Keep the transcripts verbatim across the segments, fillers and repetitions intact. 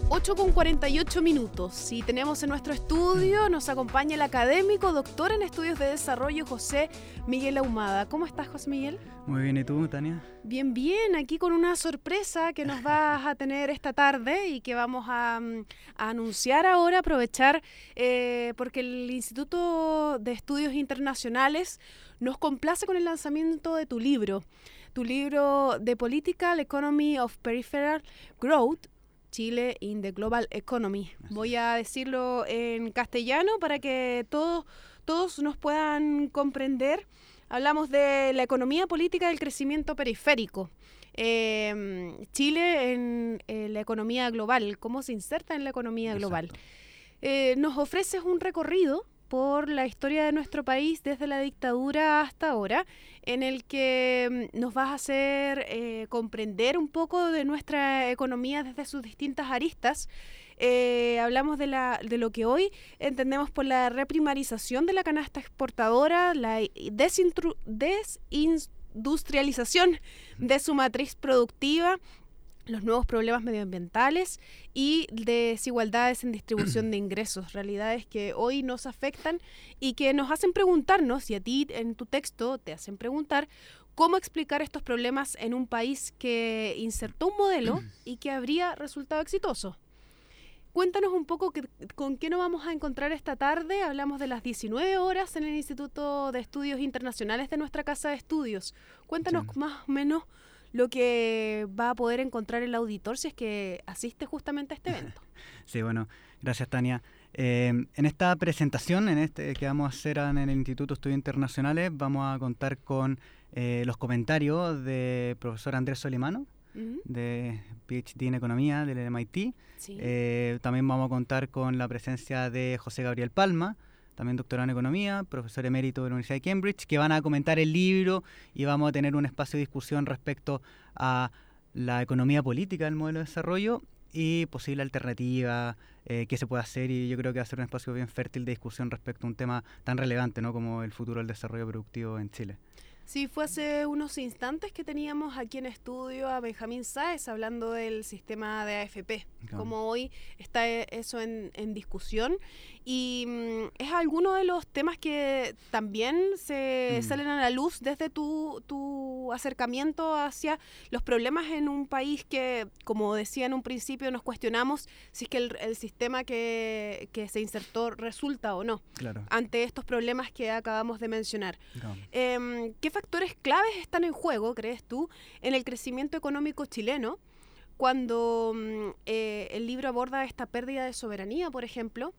ocho con cuarenta y ocho minutos y tenemos en nuestro estudio, nos acompaña el académico, doctor en estudios de desarrollo, José Miguel Ahumada. ¿Cómo estás, José Miguel? Muy bien, ¿y tú, Tania? Bien, bien, aquí con una sorpresa que nos vas a tener esta tarde y que vamos a, a anunciar ahora, aprovechar, eh, porque el Instituto de Estudios Internacionales nos complace con el lanzamiento de tu libro, tu libro de Political Economy of Peripheral Growth, Chile in the Global Economy. Voy a decirlo en castellano para que todos, todos nos puedan comprender. Hablamos de la economía política del crecimiento periférico. Eh, Chile en eh, la economía global, cómo se inserta en la economía global. Eh, nos ofreces un recorrido por la historia de nuestro país desde la dictadura hasta ahora, en el que nos vas a hacer eh, comprender un poco de nuestra economía desde sus distintas aristas. Eh, hablamos de, la, de lo que hoy entendemos por la reprimarización de la canasta exportadora, la desintru- desindustrialización de su matriz productiva, los nuevos problemas medioambientales y desigualdades en distribución de ingresos, realidades que hoy nos afectan y que nos hacen preguntarnos, y a ti en tu texto te hacen preguntar, cómo explicar estos problemas en un país que insertó un modelo y que habría resultado exitoso. Cuéntanos un poco que, con qué nos vamos a encontrar esta tarde. Hablamos de las diecinueve horas en el Instituto de Estudios Internacionales de nuestra Casa de Estudios. Cuéntanos sí. más o menos lo que va a poder encontrar el auditor si es que asiste justamente a este evento. Sí, bueno, gracias, Tania. Eh, en esta presentación en este que vamos a hacer en el Instituto de Estudios Internacionales vamos a contar con eh, los comentarios del profesor Andrés Solimano, uh-huh. de PhD en Economía del M I T. Sí. Eh, también vamos a contar con la presencia de José Gabriel Palma, también doctorado en Economía, profesor emérito de la Universidad de Cambridge, que van a comentar el libro y vamos a tener un espacio de discusión respecto a la economía política del modelo de desarrollo y posible alternativa, eh, qué se puede hacer, y yo creo que va a ser un espacio bien fértil de discusión respecto a un tema tan relevante, ¿no?, como el futuro del desarrollo productivo en Chile. Sí, fue hace unos instantes que teníamos aquí en estudio a Benjamín Sáez hablando del sistema de A F P, claro. Como hoy está eso en, en discusión y mm, es alguno de los temas que también se mm. salen a la luz desde tu, tu acercamiento hacia los problemas en un país que, como decía en un principio, nos cuestionamos si es que el, el sistema que, que se insertó resulta o no, claro. ante estos problemas que acabamos de mencionar. Claro. Eh, ¿Qué factores claves están en juego, crees tú, en el crecimiento económico chileno cuando eh, el libro aborda esta pérdida de soberanía, por ejemplo,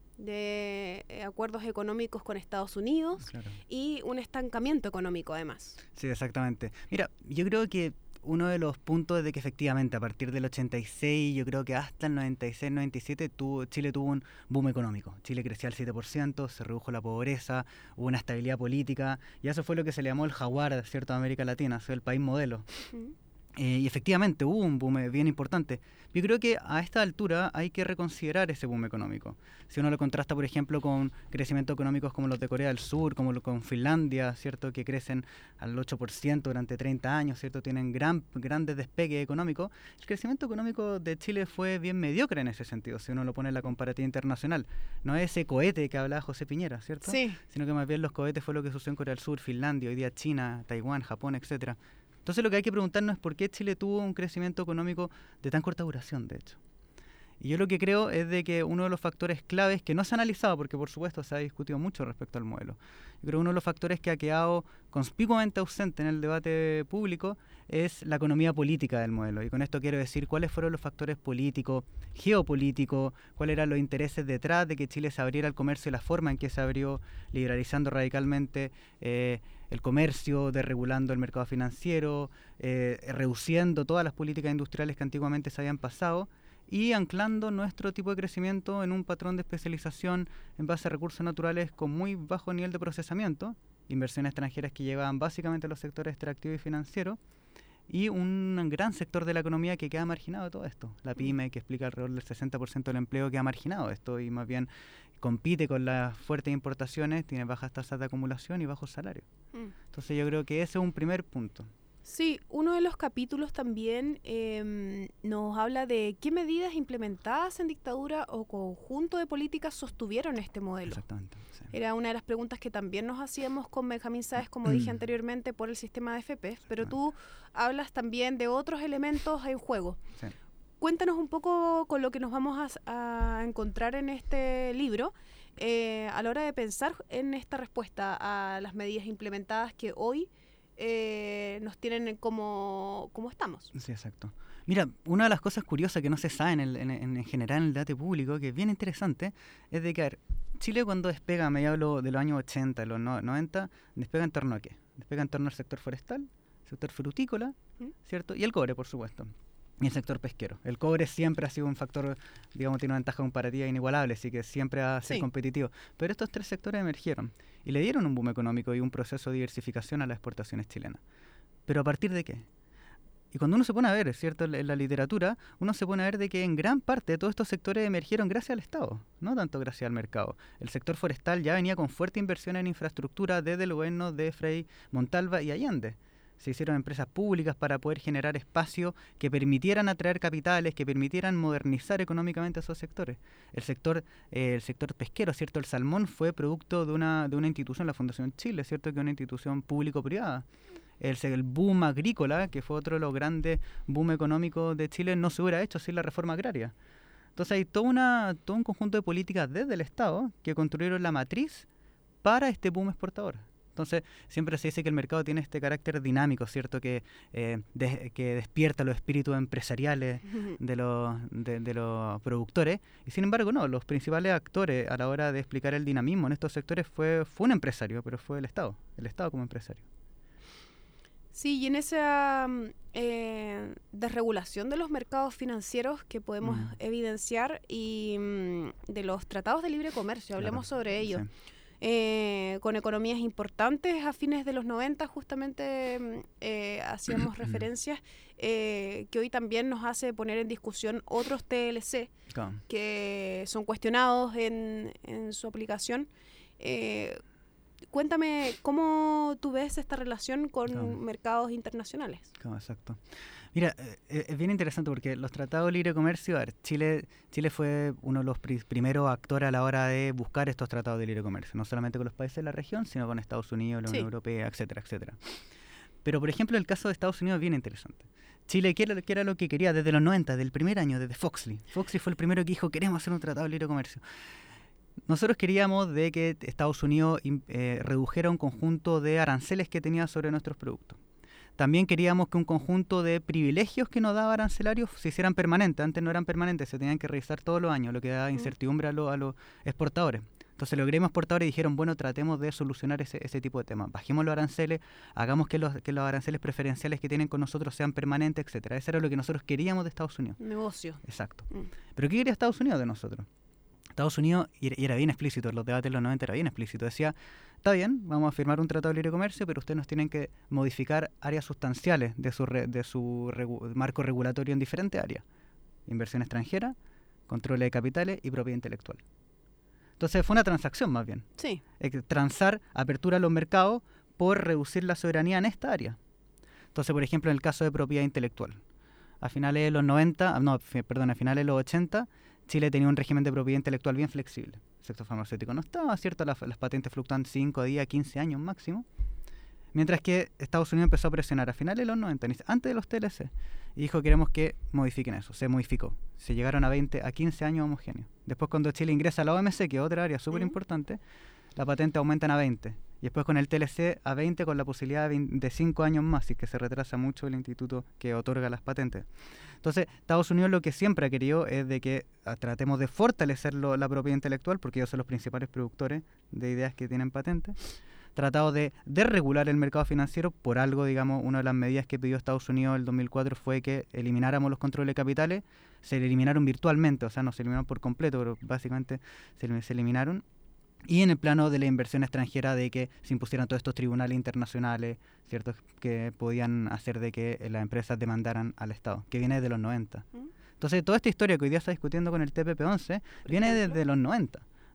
de eh, acuerdos económicos con Estados Unidos, claro. y un estancamiento económico además? Sí, exactamente. Mira, yo creo que uno de los puntos es de que efectivamente a partir del ochenta y seis, yo creo que hasta el noventa y seis, noventa y siete, tuvo, Chile tuvo un boom económico. Chile crecía al siete por ciento, se redujo la pobreza, hubo una estabilidad política, y eso fue lo que se le llamó el jaguar, ¿cierto?, de América Latina, fue el país modelo. Uh-huh. Eh, y efectivamente hubo un boom bien importante. Yo creo que a esta altura hay que reconsiderar ese boom económico. Si uno lo contrasta, por ejemplo, con crecimientos económicos como los de Corea del Sur, como lo, con Finlandia, ¿cierto?, que crecen al ocho por ciento durante treinta años, ¿cierto?, tienen gran, grandes despegues económicos. El crecimiento económico de Chile fue bien mediocre en ese sentido, si uno lo pone en la comparativa internacional. No es ese cohete que hablaba José Piñera, ¿cierto? Sí. Sino que más bien los cohetes fue lo que sucedió en Corea del Sur, Finlandia, hoy día China, Taiwán, Japón, etcétera. Entonces lo que hay que preguntarnos es por qué Chile tuvo un crecimiento económico de tan corta duración, de hecho. Y yo lo que creo es de que uno de los factores claves que no se ha analizado, porque por supuesto se ha discutido mucho respecto al modelo, yo creo que uno de los factores que ha quedado conspicuamente ausente en el debate público es la economía política del modelo. Y con esto quiero decir cuáles fueron los factores políticos, geopolíticos, cuáles eran los intereses detrás de que Chile se abriera al comercio y la forma en que se abrió, liberalizando radicalmente eh, el comercio, desregulando el mercado financiero, eh, reduciendo todas las políticas industriales que antiguamente se habían pasado, y anclando nuestro tipo de crecimiento en un patrón de especialización en base a recursos naturales con muy bajo nivel de procesamiento, inversiones extranjeras que llegaban básicamente a los sectores extractivo y financiero, y un gran sector de la economía que queda marginado de todo esto. La pyme, que explica alrededor del sesenta por ciento del empleo, queda marginado de esto y más bien compite con las fuertes importaciones, tiene bajas tasas de acumulación y bajos salarios. Mm. Entonces yo creo que ese es un primer punto. Sí, uno de los capítulos también eh, nos habla de qué medidas implementadas en dictadura o conjunto de políticas sostuvieron este modelo. Exactamente. Sí. Era una de las preguntas que también nos hacíamos con Benjamín Sáez, como dije anteriormente, por el sistema de F P, pero tú hablas también de otros elementos en juego. Sí. Cuéntanos un poco con lo que nos vamos a, a encontrar en este libro eh, a la hora de pensar en esta respuesta a las medidas implementadas que hoy eh, nos tienen como, como estamos. Sí, exacto. Mira, una de las cosas curiosas que no se sabe en, el, en, en general en el debate público, que es bien interesante, es de que, a ver, Chile cuando despega a mediados de los años ochenta, los noventa, despega en torno a qué? Despega en torno al sector forestal, sector frutícola, ¿Mm? ¿cierto? Y el cobre, por supuesto. Y el sector pesquero. El cobre siempre ha sido un factor, digamos, tiene una ventaja comparativa inigualable, así que siempre va a ser sí. competitivo. Pero estos tres sectores emergieron y le dieron un boom económico y un proceso de diversificación a las exportaciones chilenas. ¿Pero a partir de qué? Y cuando uno se pone a ver, ¿cierto?, en la literatura, uno se pone a ver de que en gran parte todos estos sectores emergieron gracias al Estado, no tanto gracias al mercado. El sector forestal ya venía con fuerte inversión en infraestructura desde el gobierno de Frei Montalva y Allende. Se hicieron empresas públicas para poder generar espacio que permitieran atraer capitales, que permitieran modernizar económicamente esos sectores. El sector eh, el sector pesquero, ¿cierto? El salmón fue producto de una, de una institución, la Fundación Chile, ¿cierto?, que es una institución público-privada. El, el boom agrícola, que fue otro de los grandes boom económicos de Chile, no se hubiera hecho sin la reforma agraria. Entonces hay toda una, todo un conjunto de políticas desde el Estado que construyeron la matriz para este boom exportador. Entonces, siempre se dice que el mercado tiene este carácter dinámico, ¿cierto?, que, eh, de, que despierta los espíritus empresariales de los, de, de los productores. Y sin embargo, no, los principales actores a la hora de explicar el dinamismo en estos sectores fue, fue un empresario, pero fue el Estado, el Estado como empresario. Sí, y en esa eh, desregulación de los mercados financieros que podemos mm. evidenciar y mm, de los tratados de libre comercio, hablemos claro, sobre ello. Sí. Eh, con economías importantes a fines de los noventa justamente eh, hacíamos referencias eh, que hoy también nos hace poner en discusión otros T L C claro. que son cuestionados en, en su aplicación. Eh, cuéntame cómo tú ves esta relación con claro. mercados internacionales. Claro, exacto. Mira, eh, es bien interesante porque los tratados de libre comercio, a ver, Chile, Chile fue uno de los pri- primeros actores a la hora de buscar estos tratados de libre comercio, no solamente con los países de la región, sino con Estados Unidos, la Unión sí. Europea, etcétera, etcétera. Pero, por ejemplo, el caso de Estados Unidos es bien interesante. Chile, ¿qué era, qué era lo que quería desde los noventa, desde el primer año, desde Foxley? Foxley fue el primero que dijo, queremos hacer un tratado de libre comercio. Nosotros queríamos de que Estados Unidos eh, redujera un conjunto de aranceles que tenía sobre nuestros productos. También queríamos que un conjunto de privilegios que nos daba arancelarios se hicieran permanentes. Antes no eran permanentes, se tenían que revisar todos los años, lo que daba incertidumbre a, lo, a los exportadores. Entonces los gremios exportadores dijeron, bueno, tratemos de solucionar ese, ese tipo de temas. Bajemos los aranceles, hagamos que los, que los aranceles preferenciales que tienen con nosotros sean permanentes, etcétera. Eso era lo que nosotros queríamos de Estados Unidos. Negocio. Exacto. Mm. ¿Pero qué quería Estados Unidos de nosotros? Estados Unidos, y era bien explícito, en los debates de los noventa era bien explícito, decía, está bien, vamos a firmar un tratado de libre comercio, pero ustedes nos tienen que modificar áreas sustanciales de su, re, de su regu, marco regulatorio en diferentes áreas. Inversión extranjera, control de capitales y propiedad intelectual. Entonces fue una transacción más bien. Sí. Eh, transar apertura a los mercados por reducir la soberanía en esta área. Entonces, por ejemplo, en el caso de propiedad intelectual, a finales de los noventa, no, perdón, a finales de los ochenta, Chile tenía un régimen de propiedad intelectual bien flexible. El sector farmacéutico no estaba, ¿cierto? Las, las patentes fluctúan cinco, diez, quince años máximo. Mientras que Estados Unidos empezó a presionar a finales de los noventa, antes de los T L C, y dijo, queremos que modifiquen eso. Se modificó. Se llegaron a veinte, a quince años homogéneos. Después, cuando Chile ingresa a la O M C, que es otra área súper importante, uh-huh. la patente aumentan a veinte. Y después con el T L C a veinte, con la posibilidad de cinco años más, si es que se retrasa mucho el instituto que otorga las patentes. Entonces, Estados Unidos lo que siempre ha querido es de que a, tratemos de fortalecer lo, la propiedad intelectual, porque ellos son los principales productores de ideas que tienen patentes. Tratado de desregular el mercado financiero, por algo, digamos, una de las medidas que pidió Estados Unidos en el dos mil cuatro fue que elimináramos los controles de capitales. Se eliminaron virtualmente, o sea, no se eliminaron por completo, pero básicamente se, se eliminaron. Y en el plano de la inversión extranjera, de que se impusieran todos estos tribunales internacionales, ¿cierto?, que podían hacer de que las empresas demandaran al Estado, que viene desde los noventa. ¿Mm? Entonces, toda esta historia que hoy día está discutiendo con el T P P once viene desde los noventa,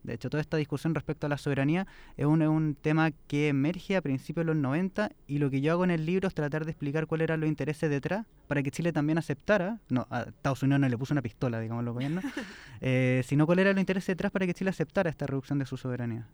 De hecho, toda esta discusión respecto a la soberanía es un, es un tema que emerge a principios de los noventa, y lo que yo hago en el libro es tratar de explicar cuáles eran los intereses detrás para que Chile también aceptara, no, a Estados Unidos no le puso una pistola, digamos, los gobiernos, eh, sino cuál era el interés detrás para que Chile aceptara esta reducción de su soberanía.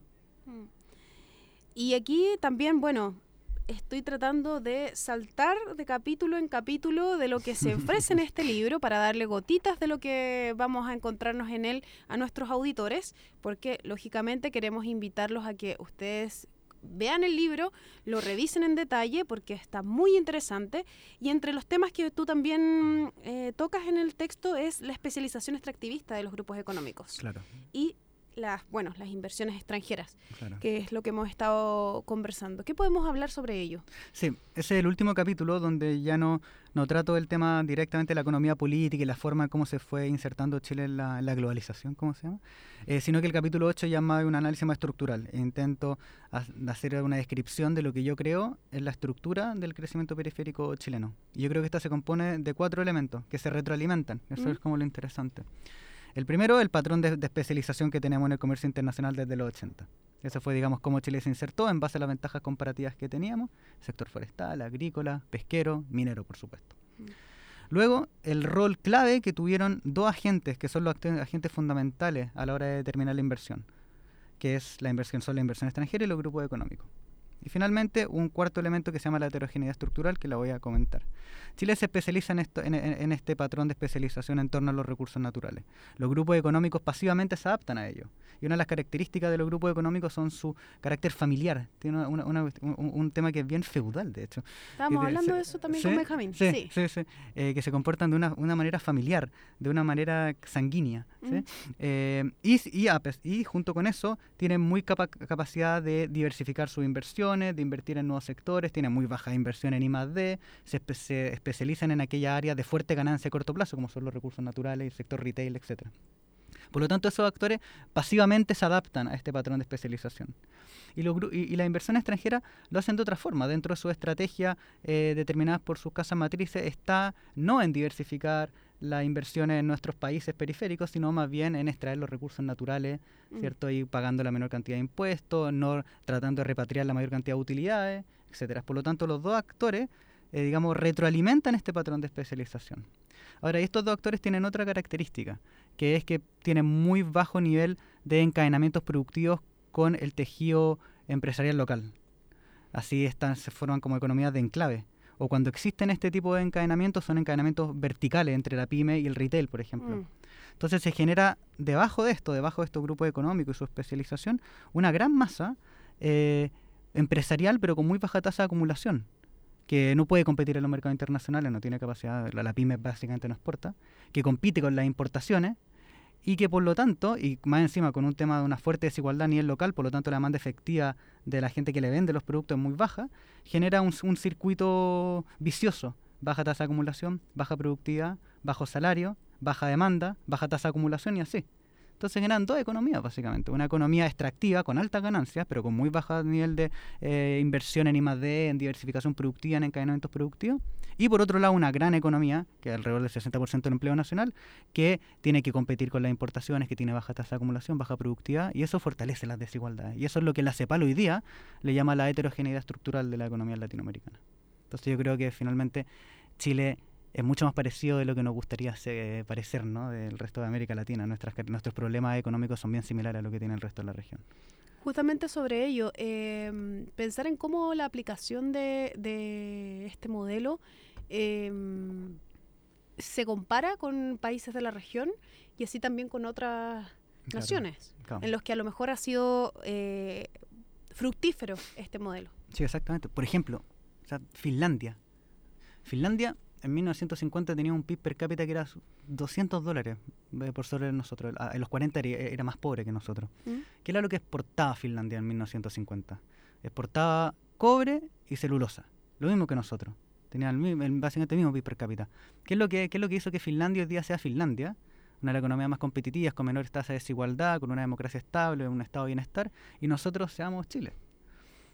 Y aquí también, bueno, estoy tratando de saltar de capítulo en capítulo de lo que se ofrece en este libro para darle gotitas de lo que vamos a encontrarnos en él a nuestros auditores, porque lógicamente queremos invitarlos a que ustedes vean el libro, lo revisen en detalle porque está muy interesante, y entre los temas que tú también eh, tocas en el texto es la especialización extractivista de los grupos económicos. Claro. Y las, bueno, las inversiones extranjeras, Claro. que es lo que hemos estado conversando. ¿Qué podemos hablar sobre ello? Sí, ese es el último capítulo donde ya no, no trato el tema directamente de la economía política y la forma en cómo se fue insertando Chile en la, en la globalización, ¿cómo se llama? Eh, sino que el capítulo ocho ya es más un análisis más estructural. E intento ha- hacer una descripción de lo que yo creo es la estructura del crecimiento periférico chileno. Y yo creo que esta se compone de cuatro elementos que se retroalimentan. Eso Mm. es como lo interesante. El primero, el patrón de, de especialización que tenemos en el comercio internacional desde los ochenta. Ese fue, digamos, cómo Chile se insertó en base a las ventajas comparativas que teníamos, sector forestal, agrícola, pesquero, minero, por supuesto. Mm. Luego, el rol clave que tuvieron dos agentes, que son los acte- agentes fundamentales a la hora de determinar la inversión, que es la inversión, son la inversión extranjera y los grupos económicos. Y finalmente, un cuarto elemento que se llama la heterogeneidad estructural, que la voy a comentar. Chile se especializa en, esto, en, en- en este patrón de especialización en torno a los recursos naturales. Los grupos económicos pasivamente se adaptan a ello. Y una de las características de los grupos económicos son su carácter familiar. Tiene una- una- una- un, un tema que es bien feudal, de hecho. Estábamos Que de- hablando se- de eso también sí, con Benjamín. Sí, Sí. sí, sí. Eh, que se comportan de una, una manera familiar, de una manera sanguínea. ¿sí? Mm. Eh, y, y, a pes- y junto con eso, tienen muy capa- capacidad de diversificar sus inversiones, de invertir en nuevos sectores, tienen muy baja inversión en I más D, se, espe- se especializan en aquella área de fuerte ganancia a corto plazo, como son los recursos naturales, el sector retail, etcétera. Por lo tanto, esos actores pasivamente se adaptan a este patrón de especialización. Y, los gru- y, y la inversión extranjera lo hacen de otra forma. Dentro de su estrategia eh, determinadas por sus casas matrices está no en diversificar las inversiones en nuestros países periféricos, sino más bien en extraer los recursos naturales, Mm. ¿cierto? Y pagando la menor cantidad de impuestos, no tratando de repatriar la mayor cantidad de utilidades, etcétera. Por lo tanto, los dos actores, eh, digamos, retroalimentan este patrón de especialización. Ahora, estos dos actores tienen otra característica, que es que tienen muy bajo nivel de encadenamientos productivos con el tejido empresarial local. Así están, se forman como economías de enclave. O cuando existen este tipo de encadenamientos, son encadenamientos verticales entre la pyme y el retail, por ejemplo. Mm. Entonces se genera debajo de esto, debajo de estos grupos económicos y su especialización, una gran masa eh, empresarial, pero con muy baja tasa de acumulación, que no puede competir en los mercados internacionales, no tiene capacidad, la, la pyme básicamente no exporta, que compite con las importaciones y que por lo tanto, y más encima con un tema de una fuerte desigualdad a nivel local, por lo tanto la demanda efectiva de la gente que le vende los productos es muy baja, genera un, un circuito vicioso, baja tasa de acumulación, baja productividad, bajo salario, baja demanda, baja tasa de acumulación y así. Entonces generan dos economías básicamente, una economía extractiva con altas ganancias, pero con muy bajo nivel de eh, inversión en I más D, en diversificación productiva, en encadenamientos productivos, y por otro lado una gran economía, que es alrededor del sesenta por ciento del empleo nacional, que tiene que competir con las importaciones, que tiene baja tasa de acumulación, baja productividad, y eso fortalece las desigualdades. Y eso es lo que la CEPAL hoy día le llama la heterogeneidad estructural de la economía latinoamericana. Entonces yo creo que finalmente Chile es mucho más parecido de lo que nos gustaría ser, parecer, ¿no? Del resto de América Latina. Nuestras, nuestros problemas económicos son bien similares a lo que tiene el resto de la región. Justamente sobre ello, eh, pensar en cómo la aplicación de, de este modelo eh, se compara con países de la región y así también con otras Claro, naciones, claro. en los que a lo mejor ha sido eh, fructífero este modelo. Sí, exactamente. Por ejemplo, o sea, Finlandia. Finlandia en mil novecientos cincuenta tenía un P I B per cápita que era doscientos dólares eh, por sobre nosotros. A- En los cuarenta era, era más pobre que nosotros. ¿Mm? ¿Qué era lo que exportaba Finlandia en mil novecientos cincuenta? Exportaba cobre y celulosa. Lo mismo que nosotros. Tenía el, mi- el- básicamente el mismo P I B per cápita. ¿Qué es, lo que, ¿Qué es lo que hizo que Finlandia hoy día sea Finlandia? Una de las economías más competitivas, con menores tasas de desigualdad, con una democracia estable, un estado de bienestar, y nosotros seamos Chile.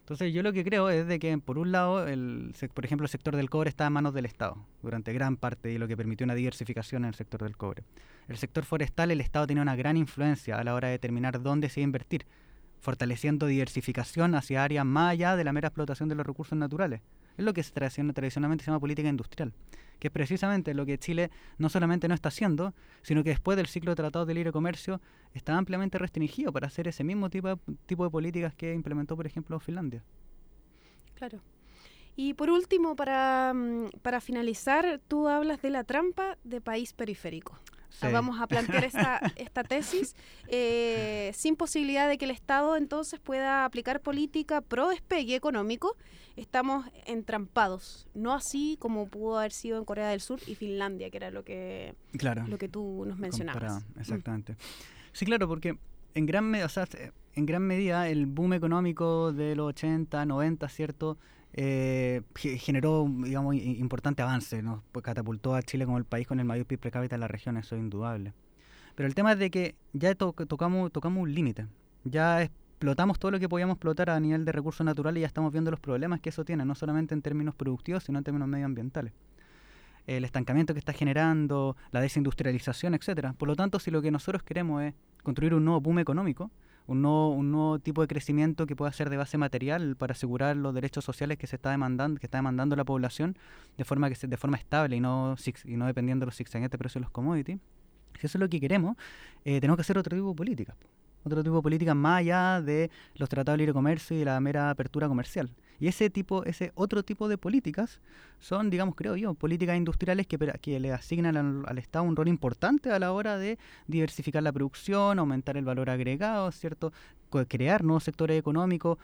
Entonces yo lo que creo es de que por un lado, el, por ejemplo, el sector del cobre está en manos del Estado durante gran parte y lo que permitió una diversificación en el sector del cobre. El sector forestal, el Estado tiene una gran influencia a la hora de determinar dónde se va a invertir, fortaleciendo diversificación hacia áreas más allá de la mera explotación de los recursos naturales. Es lo que se tradicionalmente se llama política industrial, que es precisamente lo que Chile no solamente no está haciendo, sino que después del ciclo de tratados de libre comercio está ampliamente restringido para hacer ese mismo tipo de, tipo de políticas que implementó, por ejemplo, Finlandia. Claro. Y por último, para, para finalizar, tú hablas de la trampa de país periférico. Sí. Vamos a plantear esta, esta tesis eh, sin posibilidad de que el Estado entonces pueda aplicar política pro despegue económico. Estamos entrampados, no así como pudo haber sido en Corea del Sur y Finlandia, que era lo que, claro, lo que tú nos mencionabas. Comparado, exactamente. Mm. Sí, claro, porque en gran, me- o sea, en gran medida el boom económico de los ochenta, noventa, ¿cierto?, Eh, generó, digamos, importante avance, ¿no? Pues catapultó a Chile como el país con el mayor P I B per cápita de la región, eso es indudable. Pero el tema es de que ya to tocamos, tocamos un límite, ya explotamos todo lo que podíamos explotar a nivel de recursos naturales y ya estamos viendo los problemas que eso tiene, no solamente en términos productivos, sino en términos medioambientales. El estancamiento que está generando, la desindustrialización, etcétera. Por lo tanto, si lo que nosotros queremos es construir un nuevo boom económico, Un nuevo, un nuevo tipo de crecimiento que pueda ser de base material para asegurar los derechos sociales que se está demandando, que está demandando la población de forma que se, de forma estable y no y no dependiendo de los zigzagueantes precios de los commodities. Si eso es lo que queremos, eh, tenemos que hacer otro tipo de políticas. Otro tipo de políticas más allá de los tratados de libre comercio y la mera apertura comercial. Y ese tipo, ese otro tipo de políticas son, digamos, creo yo, políticas industriales que, que le asignan al, al Estado un rol importante a la hora de diversificar la producción, aumentar el valor agregado, ¿cierto? Crear nuevos sectores económicos,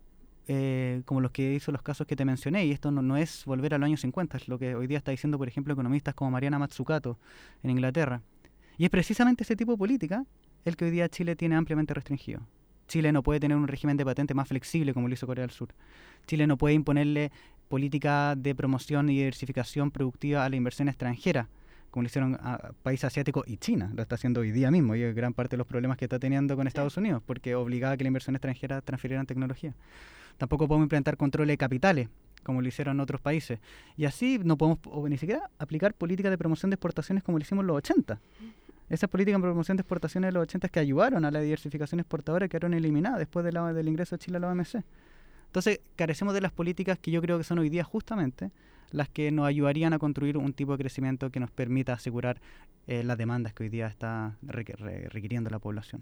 eh, como los que hizo los casos que te mencioné. Y esto no, no es volver a los años cincuenta, es lo que hoy día está diciendo, por ejemplo, economistas como Mariana Mazzucato en Inglaterra. Y es precisamente ese tipo de política el que hoy día Chile tiene ampliamente restringido. Chile no puede tener un régimen de patente más flexible como lo hizo Corea del Sur. Chile no puede imponerle política de promoción y diversificación productiva a la inversión extranjera, como lo hicieron a países asiáticos y China. Lo está haciendo hoy día mismo y es gran parte de los problemas que está teniendo con Estados Unidos, porque obligaba a que la inversión extranjera transfiriera tecnología. Tampoco podemos implementar controles de capitales, como lo hicieron en otros países. Y así no podemos o ni siquiera aplicar políticas de promoción de exportaciones como lo hicimos en los ochenta. Esas políticas de promoción de exportaciones de los ochenta que ayudaron a la diversificación exportadora quedaron eliminadas después de la, del ingreso de Chile a la O M C. Entonces, carecemos de las políticas que yo creo que son hoy día justamente las que nos ayudarían a construir un tipo de crecimiento que nos permita asegurar eh, las demandas que hoy día está requiriendo la población.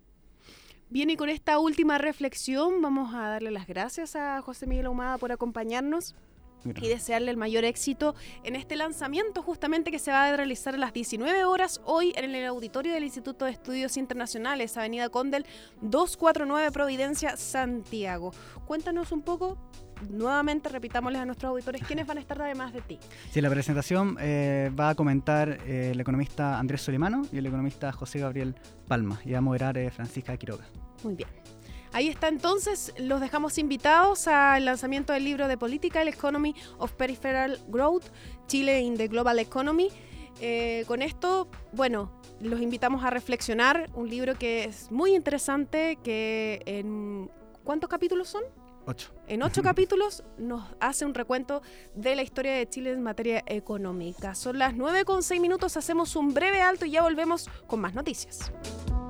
Bien, y con esta última reflexión vamos a darle las gracias a José Miguel Ahumada por acompañarnos y desearle el mayor éxito en este lanzamiento justamente que se va a realizar a las diecinueve horas hoy en el auditorio del Instituto de Estudios Internacionales, Avenida Condel doscientos cuarenta y nueve, Providencia, Santiago. Cuéntanos un poco, nuevamente repitámosles a nuestros auditores quiénes van a estar además de ti. Sí, la presentación eh, va a comentar eh, el economista Andrés Solimano y el economista José Gabriel Palma, y va a moderar eh, Francisca Quiroga. Muy bien. Ahí está entonces, los dejamos invitados al lanzamiento del libro de Political Economy of Peripheral Growth, Chile in the Global Economy. Eh, con esto, bueno, los invitamos a reflexionar, un libro que es muy interesante, que en... ¿cuántos capítulos son? Ocho. En ocho capítulos nos hace un recuento de la historia de Chile en materia económica. Son las nueve con seis minutos, hacemos un breve alto y ya volvemos con más noticias.